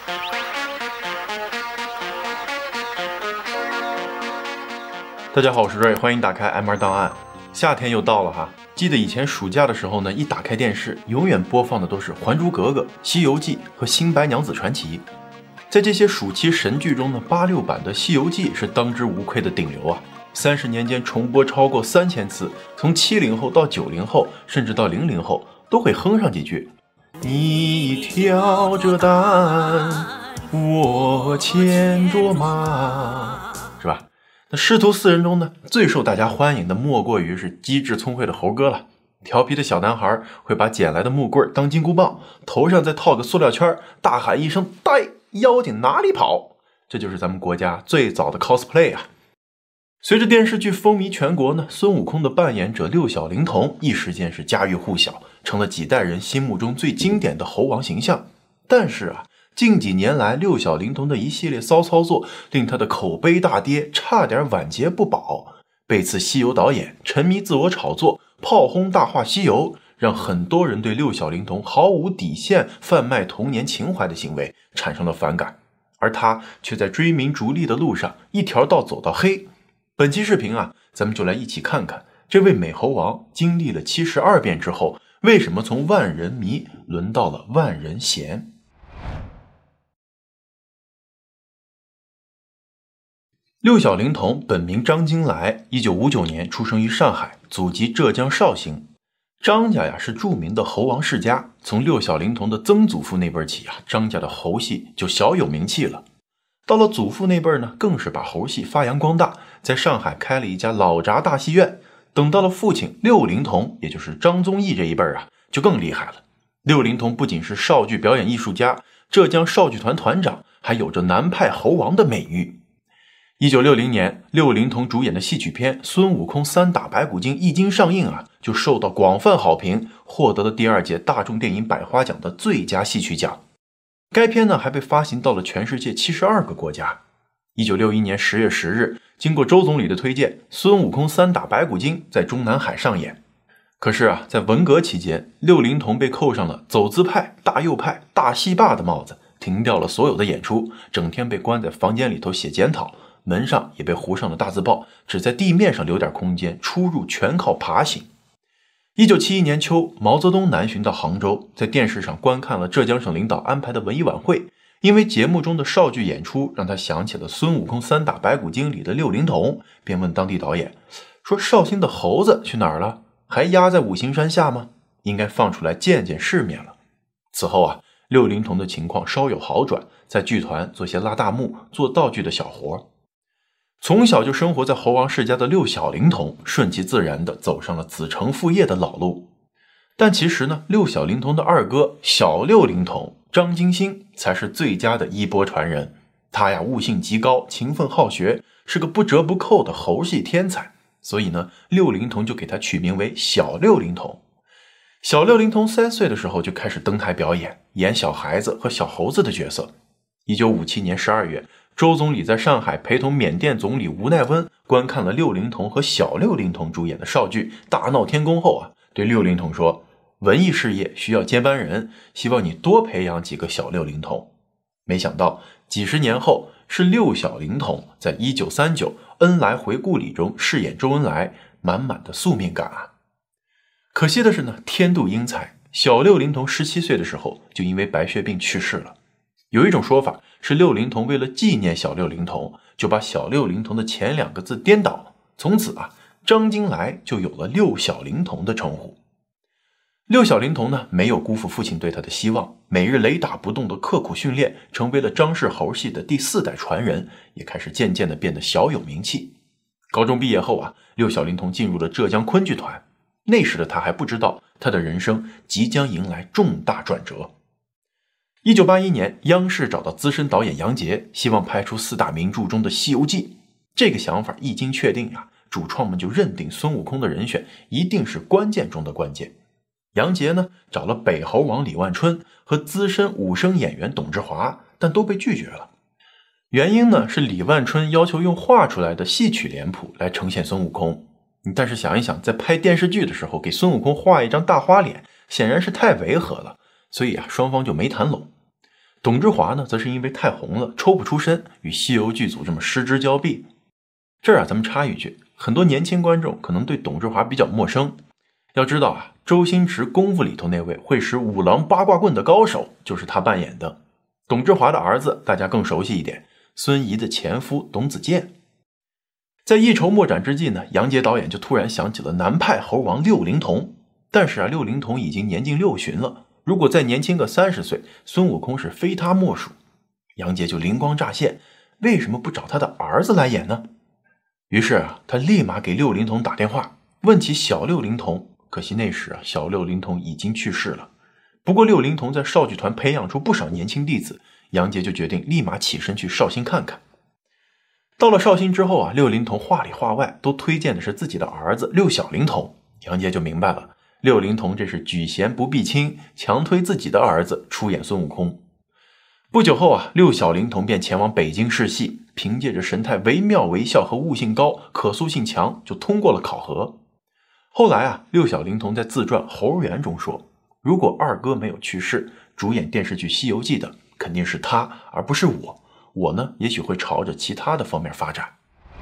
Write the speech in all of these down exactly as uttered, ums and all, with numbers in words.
大家好，我是瑞，欢迎打开 M 二 档案。夏天又到了哈，记得以前暑假的时候呢，一打开电视，永远播放的都是《还珠格格》《西游记》和《新白娘子传奇》。在这些暑期神剧中呢，八六版的《西游记》是当之无愧的顶流啊！三十年间重播超过三千次，从七零后到九零后，甚至到零零后，都会哼上几句。你挑着担，我牵着马，是吧？那师徒四人中呢，最受大家欢迎的莫过于是机智聪慧的猴哥了。调皮的小男孩会把捡来的木棍当金箍棒，头上再套个塑料圈，大喊一声呆，妖精哪里跑，这就是咱们国家最早的 cosplay 啊。随着电视剧风靡全国呢，孙悟空的扮演者六小龄童一时间是家喻户晓，成了几代人心目中最经典的猴王形象。但是啊，近几年来六小龄童的一系列骚操作令他的口碑大跌，差点晚节不保。背刺西游导演，沉迷自我炒作，炮轰大话西游，让很多人对六小龄童毫无底线贩卖童年情怀的行为产生了反感，而他却在追名逐利的路上一条道走到黑。本期视频啊，咱们就来一起看看这位美猴王经历了七十二变之后，为什么从万人迷轮到了万人嫌。六小龄童本名张金来，一九五九年出生于上海，祖籍浙江绍兴。张家呀是著名的猴王世家，从六小龄童的曾祖父那辈起啊，张家的猴戏就小有名气了。到了祖父那辈呢，更是把猴戏发扬光大，在上海开了一家老闸大戏院。等到了父亲六龄童，也就是张宗义这一辈啊，就更厉害了。六龄童不仅是绍剧表演艺术家，浙江绍剧团团长，还有着南派猴王的美誉。一九六零年，六龄童主演的戏曲片《孙悟空三打白骨精》一经上映啊，就受到广泛好评，获得了第二届大众电影百花奖的最佳戏曲奖。该片呢还被发行到了全世界七十二个国家。一九六一年十月十日，经过周总理的推荐，《孙悟空三打白骨精》在中南海上演。可是啊，在文革期间，六龄童被扣上了走资派、大右派、大戏霸的帽子，停掉了所有的演出，整天被关在房间里头写检讨，门上也被糊上了大字报，只在地面上留点空间，出入全靠爬行。一九七一年秋，毛泽东南巡到杭州，在电视上观看了浙江省领导安排的文艺晚会。因为节目中的绍剧演出让他想起了孙悟空三打白骨精里的六龄童，便问当地导演说，绍兴的猴子去哪儿了？还压在五行山下吗？应该放出来见见世面了。此后啊，六龄童的情况稍有好转，在剧团做些拉大幕、做道具的小活。从小就生活在猴王世家的六小龄童，顺其自然地走上了子承父业的老路。但其实呢，六小龄童的二哥小六龄童张金星才是最佳的衣钵传人。他呀悟性极高，勤奋好学，是个不折不扣的猴戏天才。所以呢，六龄童就给他取名为小六龄童。小六龄童三岁的时候就开始登台表演，演小孩子和小猴子的角色。一九五七年十二月，周总理在上海陪同缅甸总理吴奈温观看了六龄童和小六龄童主演的绍剧《大闹天宫》后啊，对六龄童说，文艺事业需要接班人，希望你多培养几个小六龄童。没想到几十年后，是六小龄童在一九三九恩来回故里中饰演周恩来，满满的宿命感啊。可惜的是呢，天妒英才，小六龄童十七岁的时候就因为白血病去世了。有一种说法是六龄童为了纪念小六龄童，就把小六龄童的前两个字颠倒，从此啊，张金来就有了六小龄童的称呼。六小龄童呢，没有辜负父亲对他的希望，每日雷打不动的刻苦训练，成为了张氏猴戏的第四代传人，也开始渐渐的变得小有名气。高中毕业后啊，六小龄童进入了浙江昆剧团。那时的他还不知道，他的人生即将迎来重大转折。一九八一年，央视找到资深导演杨洁，希望拍出四大名著中的《西游记》。这个想法一经确定啊，主创们就认定孙悟空的人选一定是关键中的关键。杨洁呢，找了北猴王李万春和资深武生演员董志华，但都被拒绝了。原因呢，是李万春要求用画出来的戏曲脸谱来呈现孙悟空。但是想一想，在拍电视剧的时候给孙悟空画一张大花脸，显然是太违和了，所以啊，双方就没谈拢。 董之华呢，则是因为太红了，抽不出身，与西游剧组这么失之交臂。这儿啊，咱们插一句，很多年轻观众可能对董之华比较陌生。要知道啊，周星驰功夫里头那位会使五郎八卦棍的高手，就是他扮演的。董之华的儿子大家更熟悉一点，孙怡的前夫董子健。在一筹莫展之际呢，杨洁导演就突然想起了南派猴王六龄童。但是啊，六龄童已经年近六旬了，如果再年轻个三十岁，孙悟空是非他莫属。杨洁就灵光乍现，为什么不找他的儿子来演呢？于是啊，他立马给六龄童打电话，问起小六龄童。可惜那时啊，小六龄童已经去世了。不过六龄童在少剧团培养出不少年轻弟子，杨洁就决定立马起身去绍兴看看。到了绍兴之后啊，六龄童话里话外都推荐的是自己的儿子六小龄童。杨洁就明白了，六龄童这是举贤不避亲，强推自己的儿子出演孙悟空。不久后啊，六小龄童便前往北京试戏，凭借着神态惟妙惟肖和悟性高、可塑性强，就通过了考核。后来啊，六小龄童在自传《猴园》中说，如果二哥没有去世，主演电视剧《西游记》的肯定是他，而不是我。我呢，也许会朝着其他的方面发展。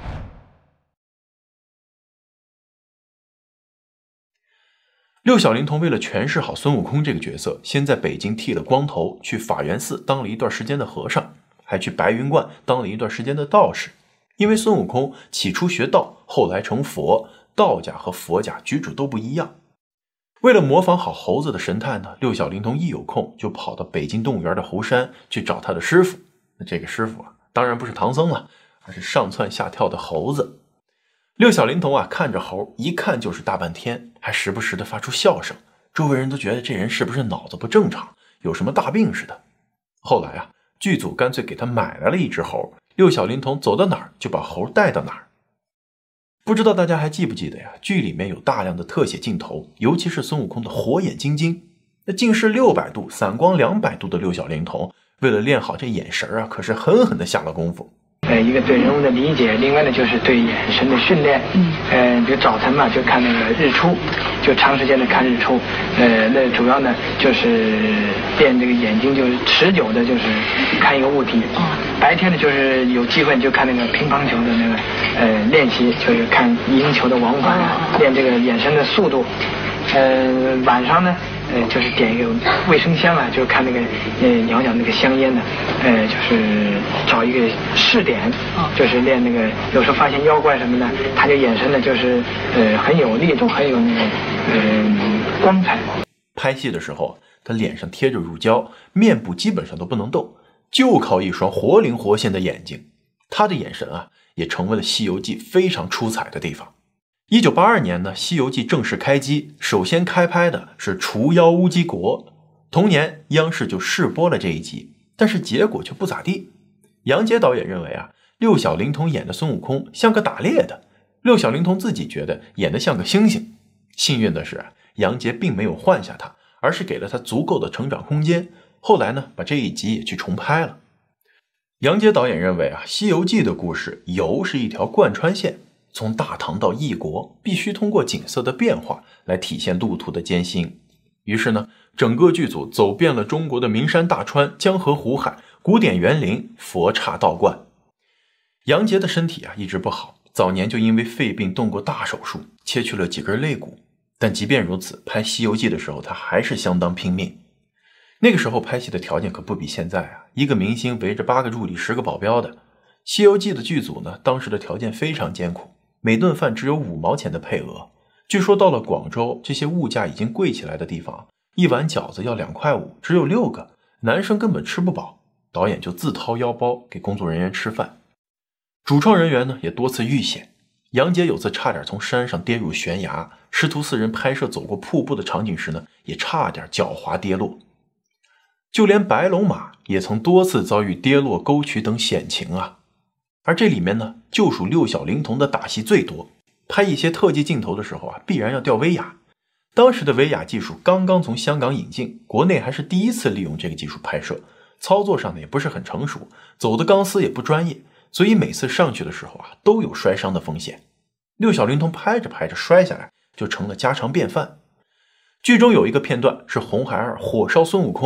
六小龄童为了诠释好孙悟空这个角色，先在北京剃了光头，去法源寺当了一段时间的和尚，还去白云观当了一段时间的道士。因为孙悟空起初学道，后来成佛，道家和佛家举止都不一样。为了模仿好猴子的神态呢，六小龄童一有空就跑到北京动物园的猴山去找他的师傅。那这个师傅啊，当然不是唐僧了，而是上蹿下跳的猴子。六小龄童啊，看着猴一看就是大半天，还时不时的发出笑声，周围人都觉得这人是不是脑子不正常，有什么大病似的。后来啊，剧组干脆给他买来了一只猴，六小龄童走到哪儿就把猴带到哪儿。不知道大家还记不记得呀？剧里面有大量的特写镜头，尤其是孙悟空的火眼金睛，那近视六百度、散光两百度的六小龄童，为了练好这眼神啊，可是狠狠的下了功夫。 呃，一个对人物的理解，另外呢就是对眼神的训练。嗯，呃，比如早晨嘛，就看那个日出，就长时间的看日出。呃，那主要呢就是练这个眼睛，就是持久的，就是看一个物体。哦。白天呢就是有机会就看那个乒乓球的那个呃练习，就是看赢球的往返，哦、练这个眼神的速度。呃，晚上呢。呃，就是点一个卫生香啊，就是看那个呃摇摇那个香烟呢，呃，就是找一个试点，就是练那个，有时候发现妖怪什么的，他就眼神呢就是呃很有力度，很有那个呃光彩。 拍戏的时候，他脸上贴着乳胶，面部基本上都不能动，就靠一双活灵活现的眼睛。他的眼神啊，也成为了《西游记》非常出彩的地方。一九八二年呢，《西游记》正式开机，首先开拍的是除妖乌鸡国。同年，央视就试播了这一集，但是结果却不咋地。杨洁导演认为啊，六小龄童演的孙悟空像个打猎的，六小龄童自己觉得演得像个猩猩。幸运的是，杨洁并没有换下他，而是给了他足够的成长空间。后来呢，把这一集也去重拍了。杨洁导演认为啊，《西游记》的故事游是一条贯穿线。从大唐到异国，必须通过景色的变化来体现路途的艰辛。于是呢，整个剧组走遍了中国的名山大川、江河湖海、古典园林、佛刹道观。杨洁的身体啊一直不好，早年就因为肺病动过大手术，切去了几根肋骨。但即便如此，拍《西游记》的时候，他还是相当拼命。那个时候拍戏的条件可不比现在啊，一个明星围着八个助理、十个保镖的。《西游记》的剧组呢，当时的条件非常艰苦。每顿饭只有五毛钱的配额，据说到了广州这些物价已经贵起来的地方，一碗饺子要两块五，只有六个，男生根本吃不饱，导演就自掏腰包给工作人员吃饭。主创人员呢也多次遇险，杨洁有次差点从山上跌入悬崖，师徒四人拍摄走过瀑布的场景时呢，也差点脚滑跌落。就连白龙马也曾多次遭遇跌落沟渠等险情啊。而这里面呢，就属六小龄童的打戏最多。拍一些特技镜头的时候啊，必然要吊威亚。当时的威亚技术刚刚从香港引进，国内还是第一次利用这个技术拍摄，操作上呢也不是很成熟，走的钢丝也不专业，所以每次上去的时候啊，都有摔伤的风险。六小龄童拍着拍着摔下来，就成了家常便饭。剧中有一个片段是红孩儿火烧孙悟空，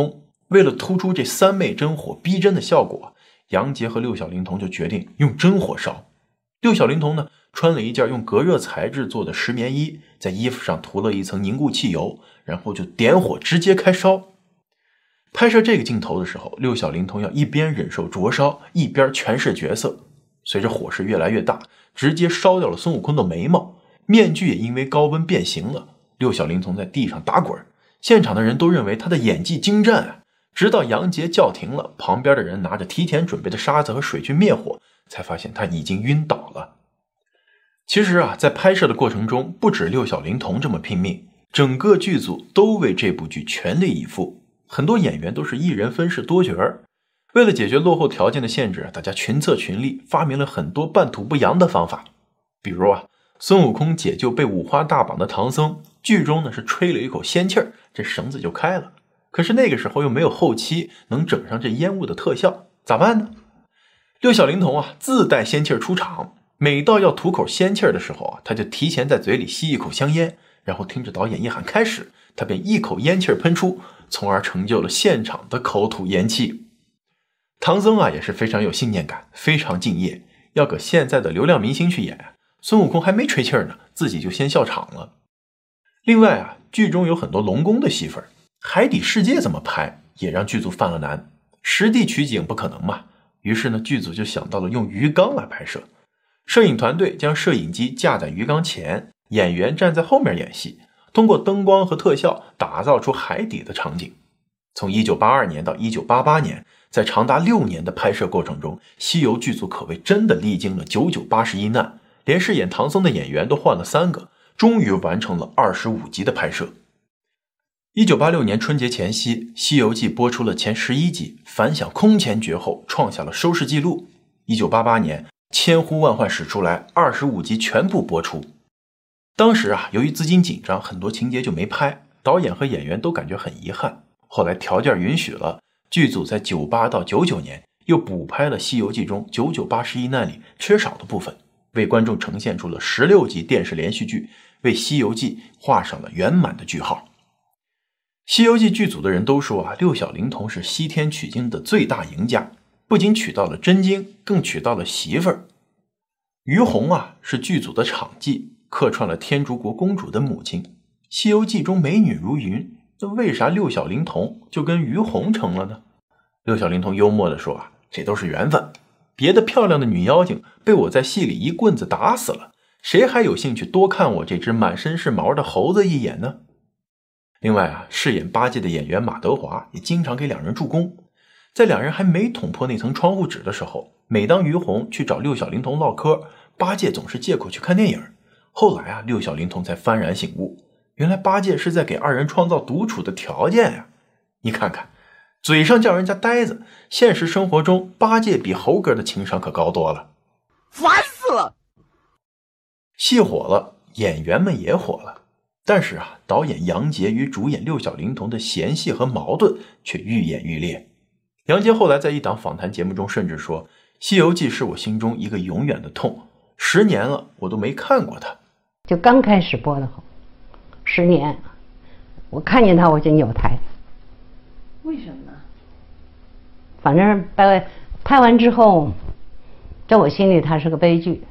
为了突出这三昧真火逼真的效果，杨洁和六小龄童就决定用真火烧。六小龄童呢，穿了一件用隔热材质做的石棉衣，在衣服上涂了一层凝固汽油，然后就点火直接开烧。拍摄这个镜头的时候，六小龄童要一边忍受灼烧，一边诠释角色。随着火势越来越大，直接烧掉了孙悟空的眉毛，面具也因为高温变形了。六小龄童在地上打滚，现场的人都认为他的演技精湛啊。直到杨洁叫停了，旁边的人拿着提前准备的沙子和水去灭火，才发现他已经晕倒了。其实啊，在拍摄的过程中，不止六小龄童这么拼命，整个剧组都为这部剧全力以赴，很多演员都是一人分饰多角儿。为了解决落后条件的限制，大家群策群力，发明了很多半土不洋的方法。比如啊，孙悟空解救被五花大绑的唐僧，剧中呢是吹了一口仙气儿，这绳子就开了。可是那个时候又没有后期能整上这烟雾的特效，咋办呢？六小龄童啊自带仙气儿出场，每到要吐口仙气儿的时候啊，他就提前在嘴里吸一口香烟，然后听着导演一喊开始，他便一口烟气儿喷出，从而成就了现场的口吐烟气。唐僧啊也是非常有信念感，非常敬业，要搁现在的流量明星去演，孙悟空还没吹气儿呢，自己就先笑场了。另外啊，剧中有很多龙宫的戏份，海底世界怎么拍也让剧组犯了难，实地取景不可能嘛，于是呢剧组就想到了用鱼缸来拍摄。摄影团队将摄影机架在鱼缸前，演员站在后面演戏，通过灯光和特效打造出海底的场景。从一九八二年到一九八八年，在长达六年的拍摄过程中，西游剧组可谓真的历经了九九八十一难，连饰演唐僧的演员都换了三个，终于完成了二十五集的拍摄。一九八六年春节前夕，《西游记》播出了前十一集，反响空前绝后，创下了收视纪录。一九八八年，千呼万唤始出来，二十五集全部播出。当时啊，由于资金紧张，很多情节就没拍，导演和演员都感觉很遗憾。后来条件允许了，剧组在九八到九九年又补拍了《西游记》中九九八十一难里缺少的部分，为观众呈现出了十六集电视连续剧，为《西游记》画上了圆满的句号。《西游记》剧组的人都说啊，六小龄童是西天取经的最大赢家，不仅取到了真经，更取到了媳妇儿。于红啊是剧组的场记，客串了天竺国公主的母亲。《西游记》中美女如云，那为啥六小龄童就跟于红成了呢？六小龄童幽默地说啊，这都是缘分，别的漂亮的女妖精被我在戏里一棍子打死了，谁还有兴趣多看我这只满身是毛的猴子一眼呢？另外啊，饰演八戒的演员马德华也经常给两人助攻。在两人还没捅破那层窗户纸的时候，每当于红去找六小龄童唠嗑，八戒总是借口去看电影。后来啊，六小龄童才幡然醒悟，原来八戒是在给二人创造独处的条件呀。你看看，嘴上叫人家呆子，现实生活中八戒比猴哥的情商可高多了， 烦死了。 戏火了，演员们也火了。但是啊，导演杨洁与主演六小龄童的嫌隙和矛盾却愈演愈烈。杨洁后来在一档访谈节目中甚至说，《西游记》是我心中一个永远的痛，十年了我都没看过它。 就刚开始播的时候，十年，我看见它我就扭台。 为什么呢？ 反正拍拍完之后，在我心里它是个悲剧。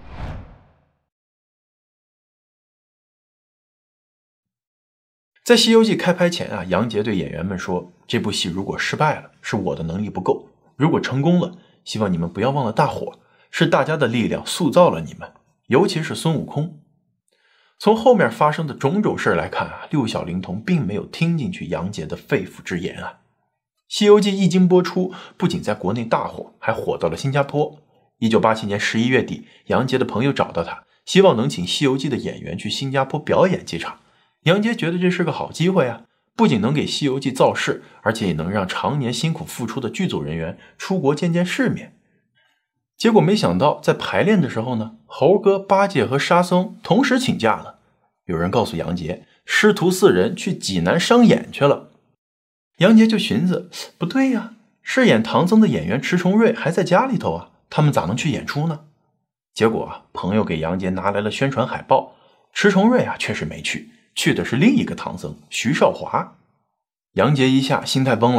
在《西游记》开拍前啊，杨洁对演员们说，这部戏如果失败了，是我的能力不够；如果成功了，希望你们不要忘了大伙，是大家的力量塑造了你们，尤其是孙悟空。从后面发生的种种事来看啊，六小龄童并没有听进去杨洁的肺腑之言啊。《西游记》一经播出，不仅在国内大火，还火到了新加坡。一九八七年十一月底，杨洁的朋友找到他，希望能请《西游记》的演员去新加坡表演几场。杨洁觉得这是个好机会啊，不仅能给《西游记》造势，而且也能让常年辛苦付出的剧组人员出国见见世面。结果没想到，在排练的时候呢，猴哥、八戒和沙僧同时请假了。有人告诉杨洁，师徒四人去济南商演去了。杨洁就寻思，不对呀，饰演唐僧的演员迟重瑞还在家里头啊，他们咋能去演出呢？结果啊，朋友给杨洁拿来了宣传海报，迟重瑞啊确实没去，去的是另一个唐僧徐少华。杨洁一下心态崩了，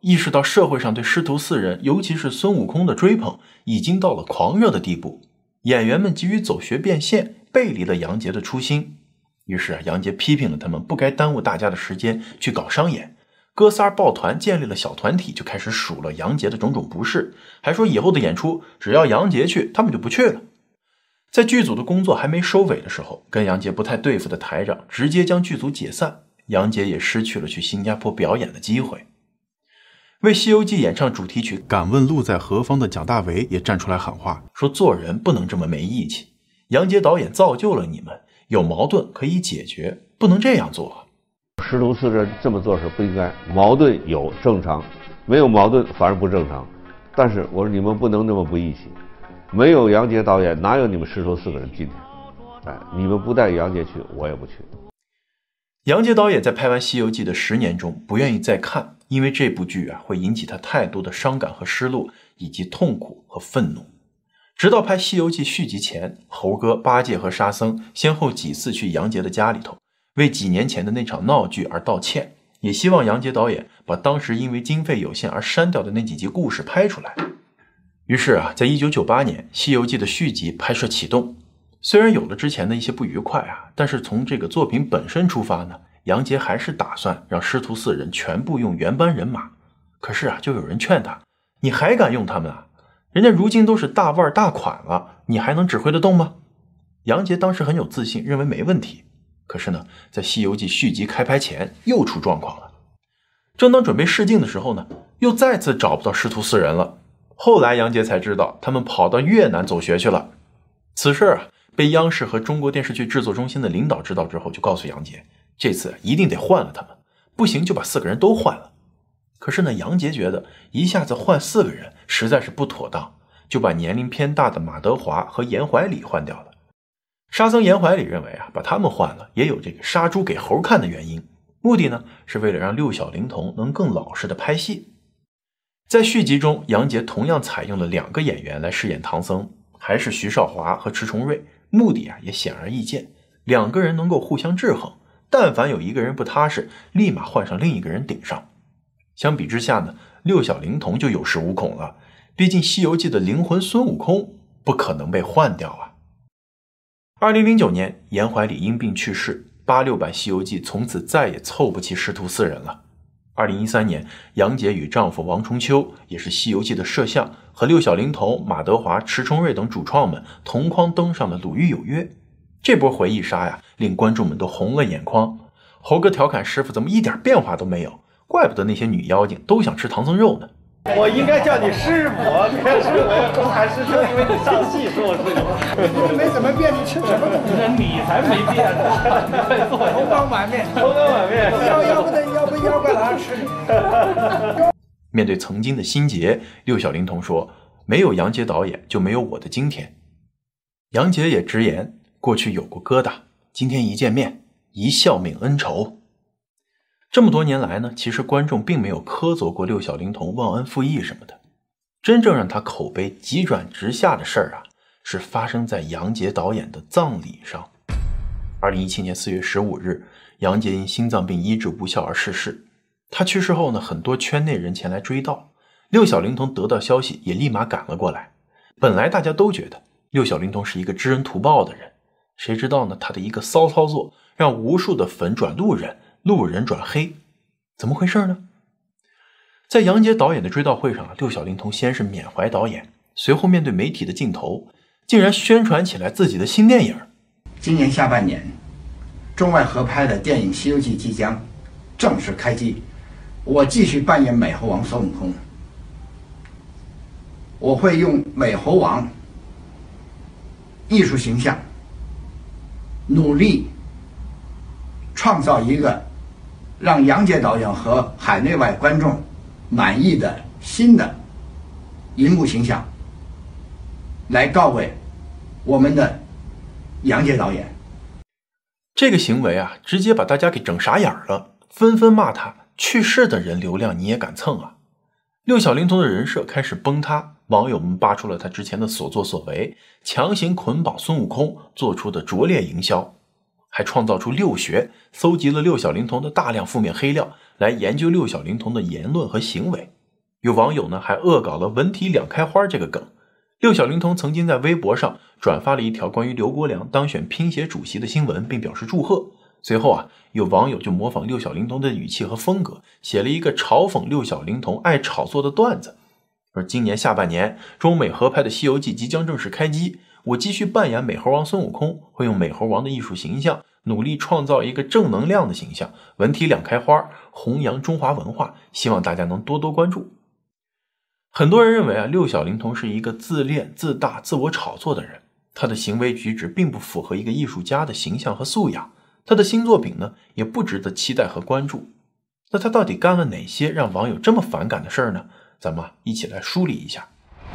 意识到社会上对师徒四人，尤其是孙悟空的追捧已经到了狂热的地步，演员们急于走学变现，背离了杨洁的初心。于是啊，杨洁批评了他们不该耽误大家的时间去搞商演，哥仨抱团建立了小团体，就开始数了杨洁的种种不是，还说以后的演出只要杨洁去，他们就不去了。在剧组的工作还没收尾的时候，跟杨洁不太对付的台长直接将剧组解散，杨洁也失去了去新加坡表演的机会。为《西游记》演唱主题曲《敢问路在何方》的蒋大为也站出来喊话，说做人不能这么没义气。杨洁导演造就了你们，有矛盾可以解决，不能这样做。 师徒四人这么做是不应该，矛盾有正常，没有矛盾反而不正常。但是我说你们不能那么不义气，没有杨洁导演，哪有你们师徒四个人今天？哎，你们不带杨洁去，我也不去。 杨洁导演在拍完《西游记》的十年中不愿意再看，因为这部剧啊会引起他太多的伤感和失落，以及痛苦和愤怒。直到拍《西游记》续集前，猴哥、八戒和沙僧先后几次去杨洁的家里头，为几年前的那场闹剧而道歉，也希望杨洁导演把当时因为经费有限而删掉的那几集故事拍出来。于是啊，在一九九八年，《西游记》的续集拍摄启动。虽然有了之前的一些不愉快啊，但是从这个作品本身出发呢，杨洁还是打算让师徒四人全部用原班人马。可是啊，就有人劝他，你还敢用他们啊？人家如今都是大腕大款了，你还能指挥得动吗？杨洁当时很有自信，认为没问题。可是呢，在《西游记》续集开拍前又出状况了。正当准备试镜的时候呢，又再次找不到师徒四人了。后来杨洁才知道，他们跑到越南走学去了。此事啊，被央视和中国电视剧制作中心的领导知道之后，就告诉杨洁，这次一定得换了他们，不行就把四个人都换了。可是呢，杨洁觉得一下子换四个人实在是不妥当，就把年龄偏大的马德华和严怀礼换掉了。沙僧、严怀礼认为啊，把他们换了也有这个杀猪给猴看的原因，目的呢是为了让六小龄童能更老实的拍戏。在续集中，杨洁同样采用了两个演员来饰演唐僧，还是徐少华和迟重瑞，目的啊也显而易见，两个人能够互相制衡，但凡有一个人不踏实，立马换上另一个人顶上。相比之下呢，六小龄童就有恃无恐了，毕竟《西游记》的灵魂孙悟空不可能被换掉啊。二零零九年，严怀礼因病去世，八六版《西游记》从此再也凑不齐师徒四人了。二零一三年，杨洁与丈夫王重秋，也是《西游记》的摄像，和六小龄童、马德华、迟重瑞等主创们同框登上了《鲁豫有约》。这波回忆杀呀，令观众们都红了眼眶。猴哥调侃师傅怎么一点变化都没有，怪不得那些女妖精都想吃唐僧肉呢。 我应该叫你师傅，可是我东海师兄，因为你上戏说我是你，没怎么变，你吃什么东西？你才没变呢，头光满面，头光满面，要要不得，要不要不拿吃你。 面对曾经的心结，六小龄童说：“没有杨洁导演，就没有我的今天。”杨洁也直言，过去有过疙瘩，今天一见面，一笑泯恩仇。这么多年来呢，其实观众并没有苛责过六小龄童忘恩负义什么的。真正让他口碑急转直下的事儿啊，是发生在杨洁导演的葬礼上。二零一七年四月十五日，杨洁因心脏病医治无效而逝世。他去世后呢，很多圈内人前来追悼，六小龄童得到消息也立马赶了过来。本来大家都觉得六小龄童是一个知恩图报的人，谁知道呢，他的一个骚操作让无数的粉转路人，路人转黑，怎么回事呢？在杨洁导演的追悼会上，六小龄童先是缅怀导演，随后面对媒体的镜头，竟然宣传起来自己的新电影。 今年下半年，中外合拍的电影《西游记》即将正式开机，我继续扮演美猴王孙悟空。我会用美猴王艺术形象，努力创造一个让杨洁导演和海内外观众满意的新的银幕形象，来告慰我们的杨洁导演。 这个行为啊，直接把大家给整傻眼了，纷纷骂他去世的人流量你也敢蹭啊！六小龄童的人设开始崩塌，网友们扒出了他之前的所作所为，强行捆绑孙悟空做出的拙劣营销，还创造出六学，搜集了六小龄童的大量负面黑料，来研究六小龄童的言论和行为。 有网友呢还恶搞了文体两开花这个梗。六小龄童曾经在微博上转发了一条关于刘国梁当选拼协主席的新闻，并表示祝贺。随后啊，有网友就模仿六小龄童的语气和风格，写了一个嘲讽六小龄童爱炒作的段子。而今年下半年，中美合拍的《西游记》即将正式开机，我继续扮演美猴王孙悟空，会用美猴王的艺术形象，努力创造一个正能量的形象，文体两开花，弘扬中华文化，希望大家能多多关注。很多人认为啊，六小龄童是一个自恋、自大、自我炒作的人，他的行为举止并不符合一个艺术家的形象和素养，他的新作品呢，也不值得期待和关注。那他到底干了哪些让网友这么反感的事儿呢？咱们一起来梳理一下。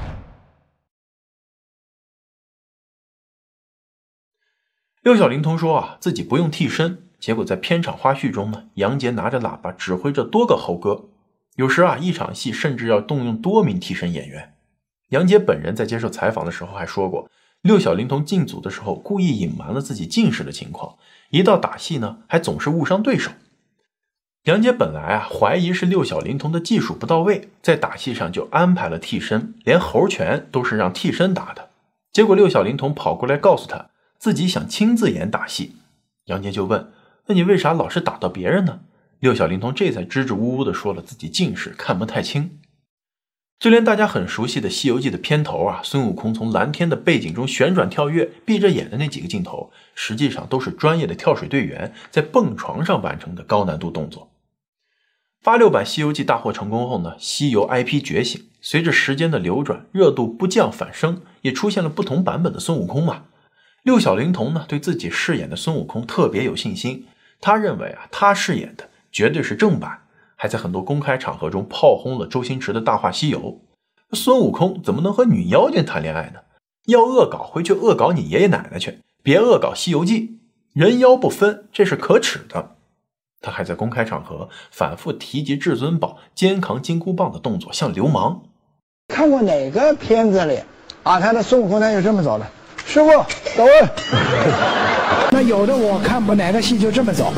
六小龄童说啊，自己不用替身，结果在片场花絮中呢，杨洁拿着喇叭指挥着多个猴哥，有时啊，一场戏甚至要动用多名替身演员。杨洁本人在接受采访的时候还说过，六小龄童进组的时候故意隐瞒了自己近视的情况，一到打戏呢，还总是误伤对手。杨洁本来啊怀疑是六小龄童的技术不到位，在打戏上就安排了替身，连猴拳都是让替身打的。结果六小龄童跑过来告诉他自己想亲自演打戏，杨洁就问，那你为啥老是打到别人呢？六小龄童这才支支吾吾地说了自己近视看不太清。就连大家很熟悉的《西游记》的片头啊，孙悟空从蓝天的背景中旋转跳跃闭着眼的那几个镜头，实际上都是专业的跳水队员在蹦床上完成的高难度动作。八六版《西游记》大获成功后呢，西游 I P 觉醒，随着时间的流转，热度不降反升，也出现了不同版本的孙悟空嘛。六小龄童呢对自己饰演的孙悟空特别有信心，他认为啊他饰演的绝对是正版，还在很多公开场合中炮轰了周星驰的《大话西游》。孙悟空怎么能和女妖精谈恋爱呢？要恶搞回去恶搞你爷爷奶奶去，别恶搞《西游记》，人妖不分，这是可耻的。他还在公开场合反复提及至尊宝肩扛金箍棒的动作像流氓。 看过哪个片子里啊，他的孙悟空他就这么走的，师傅走啊。那有的我看不哪个戏就这么走。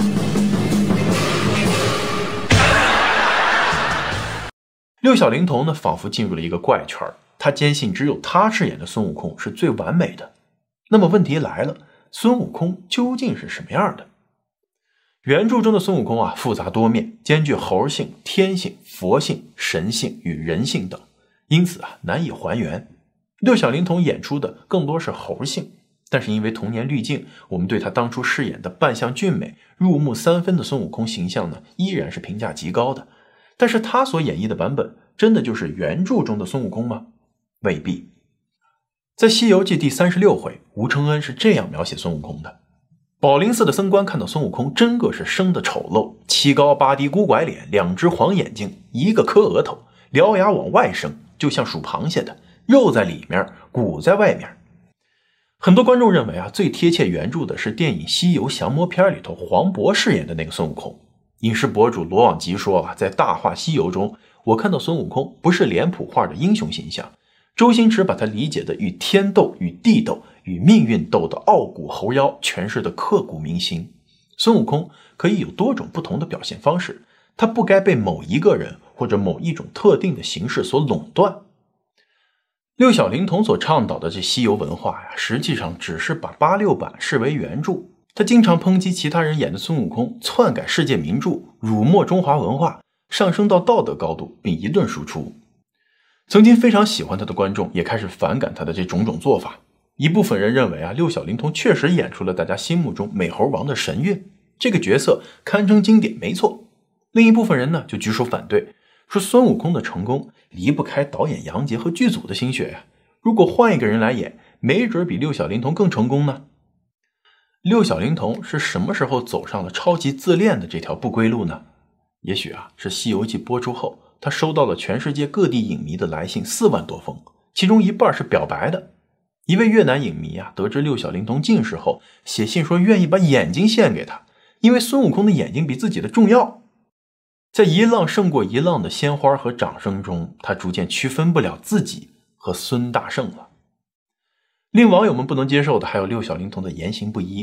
六小龄童呢仿佛进入了一个怪圈，他坚信只有他饰演的孙悟空是最完美的。那么问题来了，孙悟空究竟是什么样的？原著中的孙悟空啊，复杂多面，兼具猴性、天性、佛性、神性与人性等，因此啊难以还原。六小龄童演出的更多是猴性，但是因为童年滤镜，我们对他当初饰演的扮相俊美、入木三分的孙悟空形象呢，依然是评价极高的。但是他所演绎的版本，真的就是原著中的孙悟空吗？未必。在《西游记》第三十六回，吴承恩是这样描写孙悟空的：宝林寺的僧官看到孙悟空真个是生得丑陋，七高八低孤拐脸，两只黄眼睛，一个磕额头，獠牙往外生，就像属螃蟹的，肉在里面，骨在外面。很多观众认为啊，最贴切原著的是电影《西游降魔篇》里头黄渤饰演的那个孙悟空。影视博主罗网吉说啊，在《大话西游》中，我看到孙悟空不是脸谱化的英雄形象，周星驰把他理解的与天斗、与地斗、与命运斗的傲骨猴妖诠释的刻骨铭心。孙悟空可以有多种不同的表现方式，他不该被某一个人或者某一种特定的形式所垄断。六小龄童所倡导的这西游文化呀，实际上只是把八六版视为原著。他经常抨击其他人演的孙悟空篡改世界名著，辱没中华文化，上升到道德高度，并一顿输出。曾经非常喜欢他的观众也开始反感他的这种种做法。一部分人认为啊，六小龄童确实演出了大家心目中美猴王的神韵，这个角色堪称经典没错。另一部分人呢就举手反对，说孙悟空的成功离不开导演杨洁和剧组的心血呀、啊。如果换一个人来演，没准比六小龄童更成功呢。六小龄童是什么时候走上了超级自恋的这条不归路呢？也许啊，是《西游记》播出后，他收到了全世界各地影迷的来信四万多封，其中一半是表白的。一位越南影迷啊，得知六小龄童近视后，写信说愿意把眼睛献给他，因为孙悟空的眼睛比自己的重要。在一浪胜过一浪的鲜花和掌声中，他逐渐区分不了自己和孙大圣了。令网友们不能接受的还有六小龄童的言行不一，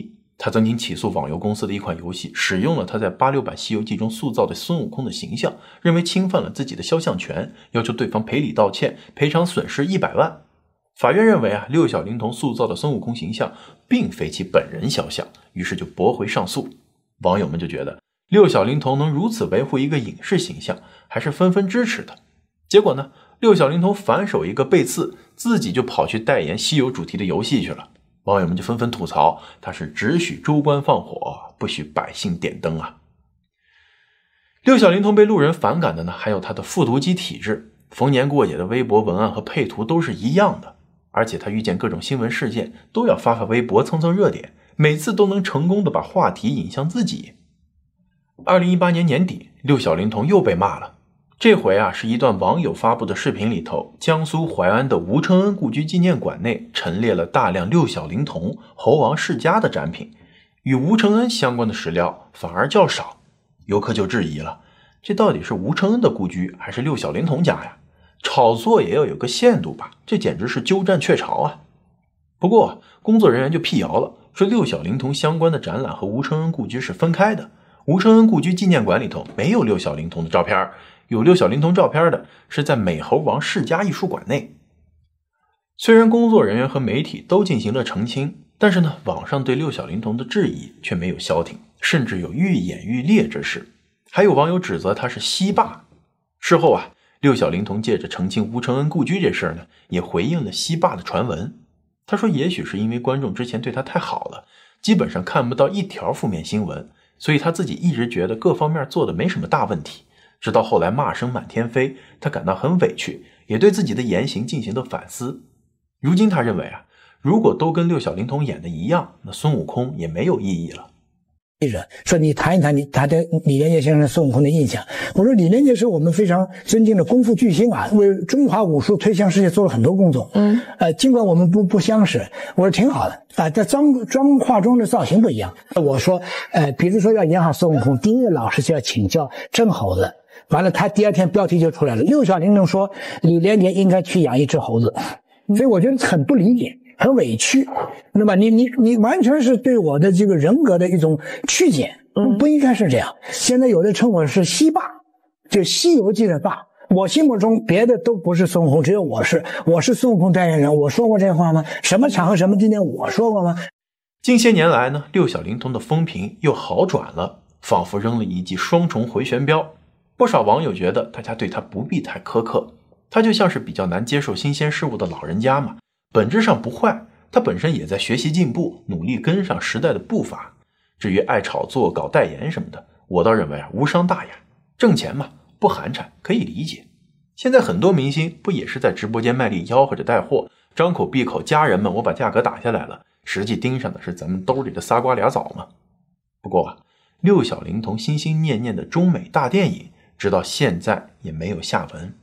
他曾经起诉网游公司的一款游戏使用了他在八六版《西游记》中塑造的孙悟空的形象，认为侵犯了自己的肖像权，要求对方赔礼道歉，赔偿损失一百万。法院认为啊，六小龄童塑造的孙悟空形象并非其本人肖像，于是就驳回上诉。网友们就觉得六小龄童能如此维护一个影视形象，还是纷纷支持的。结果呢，六小龄童反手一个背刺，自己就跑去代言西游主题的游戏去了。网友们就纷纷吐槽，他是只许州官放火，不许百姓点灯啊。六小龄童被路人反感的呢，还有他的复读机体质，逢年过节的微博文案和配图都是一样的，而且他遇见各种新闻事件都要发发微博蹭蹭热点，每次都能成功的把话题引向自己。二零一八年年底，六小龄童又被骂了。这回啊，是一段网友发布的视频里头，江苏淮安的吴承恩故居纪念馆内陈列了大量六小龄童、猴王世家的展品，与吴承恩相关的史料反而较少。游客就质疑了，这到底是吴承恩的故居还是六小龄童家呀？炒作也要有个限度吧，这简直是鸠占鹊巢啊！不过工作人员就辟谣了，说六小龄童相关的展览和吴承恩故居是分开的，吴承恩故居纪念馆里头没有六小龄童的照片，有六小龄童照片的是在美猴王世家艺术馆内。虽然工作人员和媒体都进行了澄清，但是呢，网上对六小龄童的质疑却没有消停，甚至有愈演愈烈之势。还有网友指责他是西霸。事后啊，六小龄童借着澄清吴承恩故居这事呢，也回应了西霸的传闻。他说也许是因为观众之前对他太好了，基本上看不到一条负面新闻，所以他自己一直觉得各方面做的没什么大问题。直到后来骂声满天飞，他感到很委屈，也对自己的言行进行了反思。如今他认为啊，如果都跟六小龄童演的一样，那孙悟空也没有意义了。 记者说你谈一谈你他对李连杰先生孙悟空的印象。我说李连杰是我们非常尊敬的功夫巨星啊，为中华武术推向世界做了很多工作。嗯，呃，尽管我们不不相识，我说挺好的啊。这妆妆化妆的造型不一样。我说，呃，比如说要演好孙悟空，第一个老师就要请教真猴子。完了，他第二天标题就出来了，六小龄童说李连杰应该去养一只猴子，所以我觉得很不理解。很委屈，那么你你你完全是对我的这个人格的一种曲解，不应该是这样。现在有的称我是西霸，就《西游记》的霸。我心目中别的都不是孙悟空，只有我是，我是孙悟空代言人。我说过这话吗？什么场合什么地点我说过吗？ 近些年来呢，六小龄童的风评又好转了，仿佛扔了一记双重回旋镖。不少网友觉得大家对他不必太苛刻，他就像是比较难接受新鲜事物的老人家嘛。本质上不坏，他本身也在学习进步，努力跟上时代的步伐。至于爱炒作、搞代言什么的，我倒认为啊无伤大雅，挣钱嘛，不寒碜，可以理解。现在很多明星不也是在直播间卖力吆喝着带货，张口闭口家人们我把价格打下来了，实际盯上的是咱们兜里的仨瓜俩枣嘛。不过啊，六小龄童心心念念的中美大电影，直到现在也没有下文。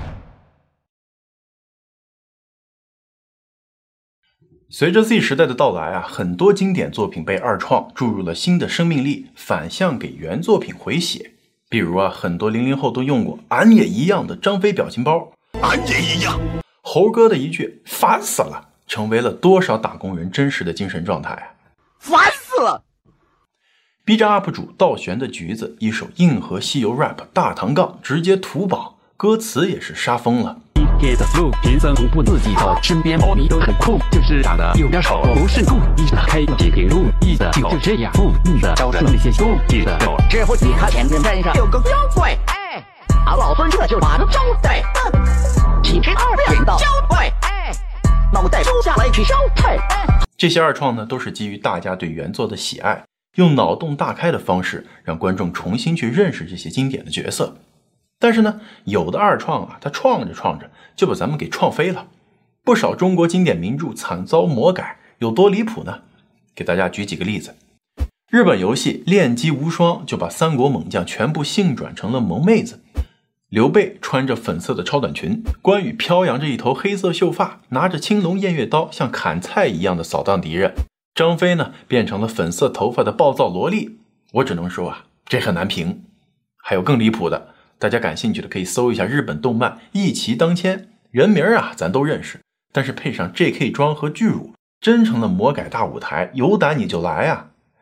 随着 Z 时代的到来啊，很多经典作品被二创注入了新的生命力，反向给原作品回血。比如啊，很多零零后都用过俺也一样的张飞表情包，俺也一样。猴哥的一句烦死了，成为了多少打工人真实的精神状态啊！ 烦死了。 B 站 U P 主道玄的橘子一首硬核西游 rap 大唐杠直接土榜，歌词也是杀疯了。 给的路，贫僧不自己走，身边猫咪都很酷，就是长得有点丑，不是故意的，开几瓶路意的，就这样故意的招惹那些妒忌的狗。 这不你看前面山上有个妖怪，哎，俺老孙这就把他招待，几瓶二两到交代，哎，脑袋收下来去烧菜。 这些二创呢，都是基于大家对原作的喜爱，用脑洞大开的方式，让观众重新去认识这些经典的角色。但是呢，有的二创啊，它创着创着就把咱们给创飞了。不少中国经典名著惨遭魔改，有多离谱呢？给大家举几个例子。日本游戏《炼机无双》就把三国猛将全部性转成了萌妹子。刘备穿着粉色的超短裙，关羽飘扬着一头黑色秀发，拿着青龙偃月刀像砍菜一样的扫荡敌人。张飞呢，变成了粉色头发的暴躁萝莉。我只能说啊，这很难评。还有更离谱的，大家感兴趣的可以搜一下日本动漫《一骑当千》，人名啊咱都认识，但是配上 J K 妆和巨乳，真成了魔改大舞台，有胆你就来啊！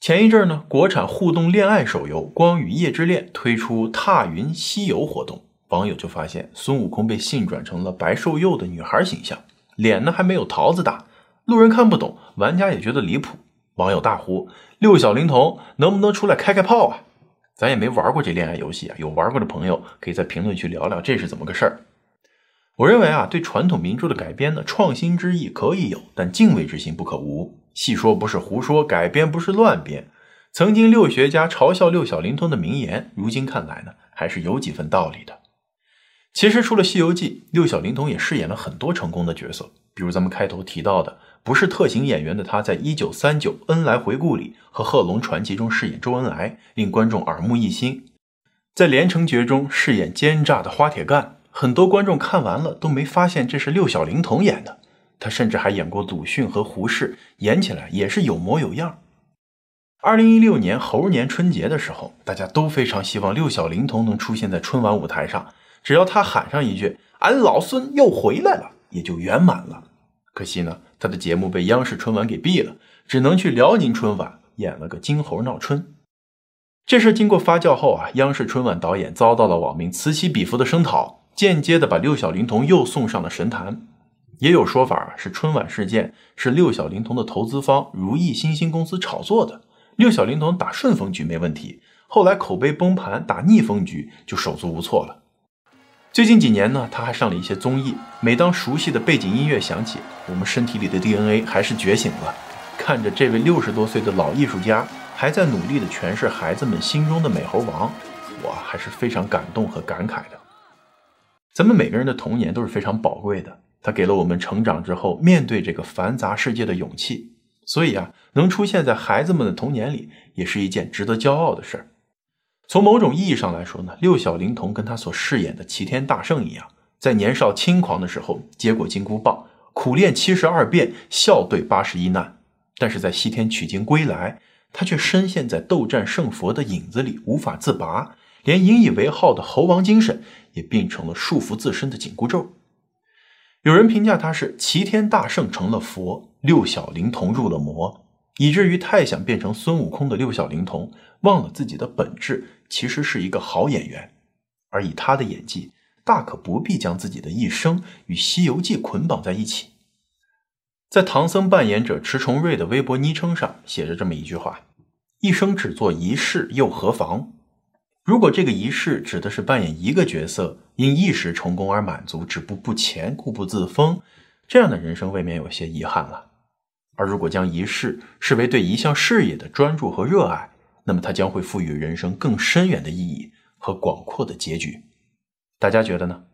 前一阵呢，国产互动恋爱手游《光与夜之恋》推出踏云西游活动，网友就发现孙悟空被性转成了白瘦幼的女孩形象，脸呢还没有桃子大，路人看不懂，玩家也觉得离谱。网友大呼：六小龄童能不能出来开开炮啊？咱也没玩过这恋爱游戏啊，有玩过的朋友可以在评论区聊聊这是怎么个事儿。我认为啊，对传统名著的改编呢，创新之意可以有，但敬畏之心不可无。细说不是胡说，改编不是乱编。曾经六学家嘲笑六小龄童的名言，如今看来呢，还是有几分道理的。其实除了《西游记》，六小龄童也饰演了很多成功的角色，比如咱们开头提到的，不是特型演员的他，在一九三九恩来回顾里和贺龙传奇中饰演周恩来，令观众耳目一新。在连城诀中饰演奸诈的花铁干，很多观众看完了都没发现这是六小龄童演的。他甚至还演过鲁迅和胡适，演起来也是有模有样。二零一六年猴年春节的时候，大家都非常希望六小龄童能出现在春晚舞台上，只要他喊上一句俺老孙又回来了，也就圆满了。可惜呢，他的节目被央视春晚给毙了，只能去辽宁春晚演了个金猴闹春。这事经过发酵后啊，央视春晚导演遭到了网民此起彼伏的声讨，间接的把六小龄童又送上了神坛。也有说法是春晚事件是六小龄童的投资方如意新兴公司炒作的，六小龄童打顺风局没问题，后来口碑崩盘打逆风局就手足无措了。最近几年呢，他还上了一些综艺，每当熟悉的背景音乐响起，我们身体里的 D N A 还是觉醒了。看着这位六十多岁的老艺术家还在努力的诠释孩子们心中的美猴王，我还是非常感动和感慨的。咱们每个人的童年都是非常宝贵的，它给了我们成长之后面对这个繁杂世界的勇气，所以啊，能出现在孩子们的童年里也是一件值得骄傲的事儿。从某种意义上来说呢，六小龄童跟他所饰演的齐天大圣一样，在年少轻狂的时候接过金箍棒，苦练七十二变，笑对八十一难，但是在西天取经归来，他却深陷在斗战胜佛的影子里无法自拔，连引以为傲的猴王精神也变成了束缚自身的紧箍咒。有人评价他是齐天大圣成了佛，六小龄童入了魔，以至于太想变成孙悟空的六小龄童忘了自己的本质其实是一个好演员，而以他的演技大可不必将自己的一生与《西游记》捆绑在一起。在唐僧扮演者迟重瑞的微博昵称上写着这么一句话：一生只做一事又何妨？如果这个一事指的是扮演一个角色，因一时成功而满足，止步不前，固步自封，这样的人生未免有些遗憾了。而如果将一事视为对一项事业的专注和热爱，那么它将会赋予人生更深远的意义和广阔的结局。大家觉得呢？